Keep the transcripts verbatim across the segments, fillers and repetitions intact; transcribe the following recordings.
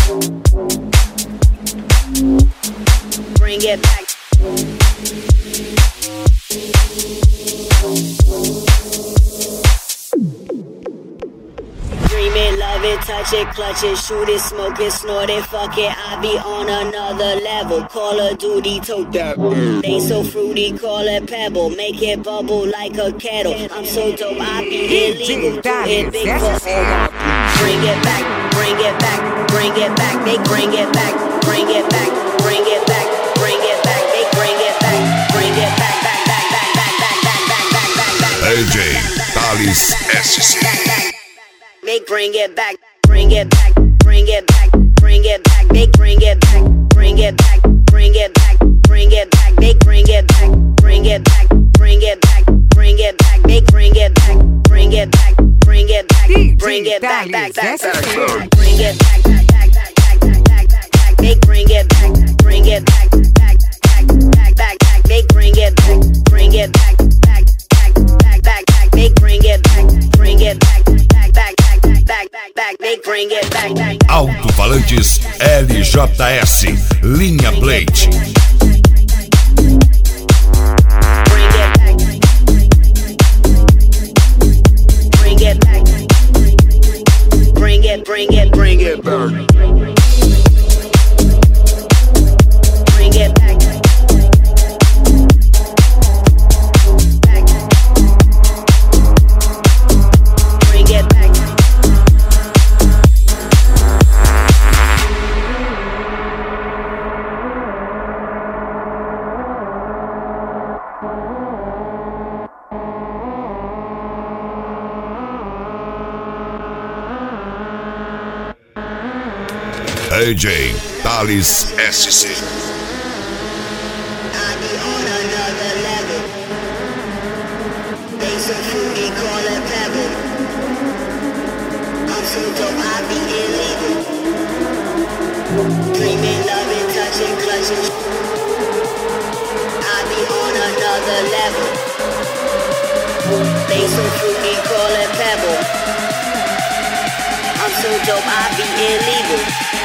Bring it back. Dream it, love it, touch it, clutch it, shoot it, smoke it, snort it, fuck it. I be on another level. Call of Duty, tote that. They so fruity, call it Pebble. Make it bubble like a kettle. I'm so dope, I be illegal. Do it big for all my. Bring it back, bring it back, bring it back. They bring it back, bring it back, bring it back, bring it back. They bring it back, bring it back, back, back, back, back, back, back, back, back, back, back. A J Thales S C. They bring it back, bring it back, bring it back, bring it back. They bring it back, bring it back, bring it back, bring it back. They bring it back, bring it back, bring it back, bring it back. They bring it back, bring it back, bring it back, bring it back, back, back, back. Bring it back, back, back, back, back, back, back, back. They bring it back, bring it back, back, back, back, back, back. They bring it back, bring it back, back, back, back, back, back. They bring it back, bring it back, back, back, back, back, back, back. They bring it back, back. Alto-falantes L J S, linha Blade. Bring it back, bring it back, bring it, bring it, bring it back. Bring it back. Bring it back. A J Thales S C. I be on another level. They so fruity, call it Pebble. I'm so dope, I be illegal. Dreaming, loving, touching, clutching. I be on another level. They so fruity, call it Pebble. I'm so dope, I be illegal.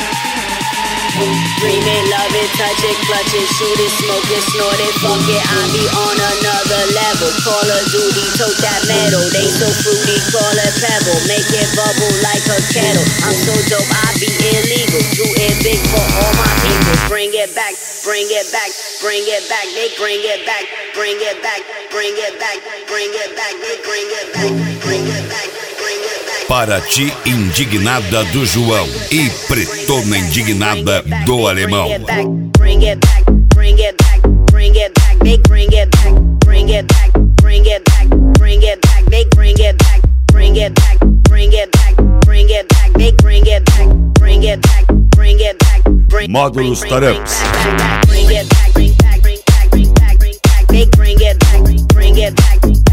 Dream it, love it, touch it, clutch it, shoot it, smoke it, snort it, fuck it. I be on another level. Call of Duty, tote that metal. They so fruity, call it Pebble. Make it bubble like a kettle. I'm so dope, I be illegal. Do it big for all my people. Bring it back, bring it back, bring it back. They bring it back, bring it back, bring it back, bring it back. They bring it back, bring it back. Paraty indignada do João e Pretona indignada do Alemão. Bring it back, bring it back, bring it back. They bring it back, bring it back, bring it back, bring it back. They bring it back, bring it back, bring it back, bring it back. They bring it back, bring it back, bring it back. Módulos Taramps. Bring it back, bring back, bring back, bring back, bring back. They bring it back, bring it back.